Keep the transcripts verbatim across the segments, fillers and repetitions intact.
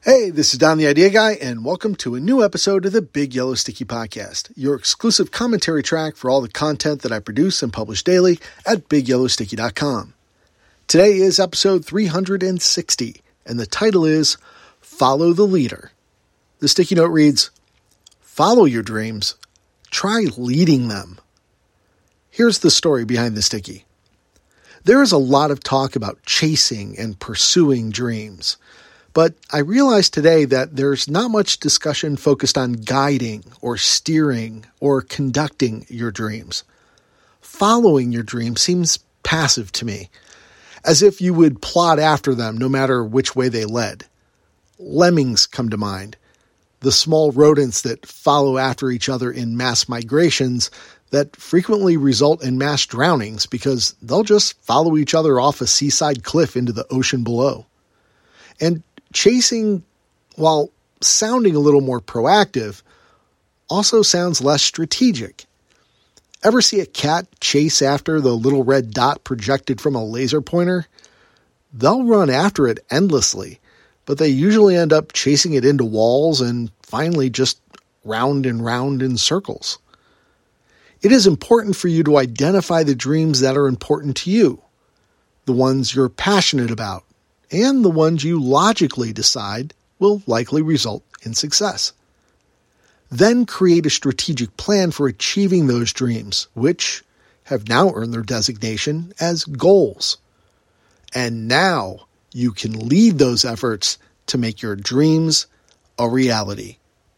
Hey, this is Don the Idea Guy, and welcome to a new episode of the Big Yellow Sticky Podcast, your exclusive commentary track for all the content that I produce and publish daily at big yellow sticky dot com. Today is episode three hundred sixty, and the title is Follow the Leader. The sticky note reads, Follow your dreams. Try leading them. Here's the story behind the sticky. There is a lot of talk about chasing and pursuing dreams. But I realized today that there's not much discussion focused on guiding or steering or conducting your dreams. Following your dreams seems passive to me, as if you would plod after them no matter which way they led. Lemmings come to mind, the small rodents that follow after each other in mass migrations that frequently result in mass drownings because they'll just follow each other off a seaside cliff into the ocean below. And chasing, while sounding a little more proactive, also sounds less strategic. Ever see a cat chase after the little red dot projected from a laser pointer? They'll run after it endlessly, but they usually end up chasing it into walls and finally just round and round in circles. It is important for you to identify the dreams that are important to you, the ones you're passionate about, and the ones you logically decide will likely result in success. Then create a strategic plan for achieving those dreams, which have now earned their designation as goals. And now you can lead those efforts to make your dreams a reality.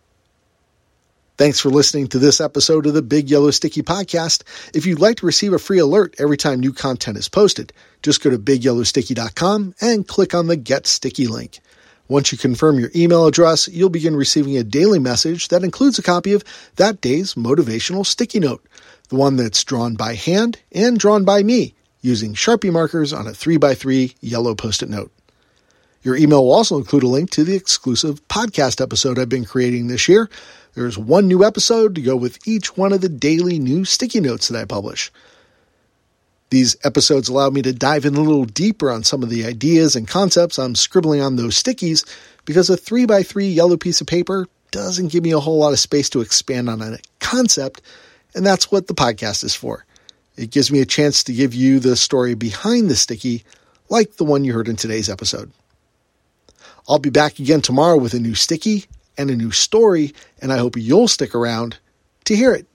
Thanks for listening to this episode of the Big Yellow Sticky Podcast. If you'd like to receive a free alert every time new content is posted, just go to big yellow sticky dot com and click on the Get Sticky link. Once you confirm your email address, you'll begin receiving a daily message that includes a copy of that day's motivational sticky note, the one that's drawn by hand and drawn by me using Sharpie markers on a three by three yellow Post-it note. Your email will also include a link to the exclusive podcast episode I've been creating this year. There's one new episode to go with each one of the daily new sticky notes that I publish. These episodes allow me to dive in a little deeper on some of the ideas and concepts I'm scribbling on those stickies because a three by three yellow piece of paper doesn't give me a whole lot of space to expand on a concept, and that's what the podcast is for. It gives me a chance to give you the story behind the sticky, like the one you heard in today's episode. I'll be back again tomorrow with a new sticky and a new story, and I hope you'll stick around to hear it.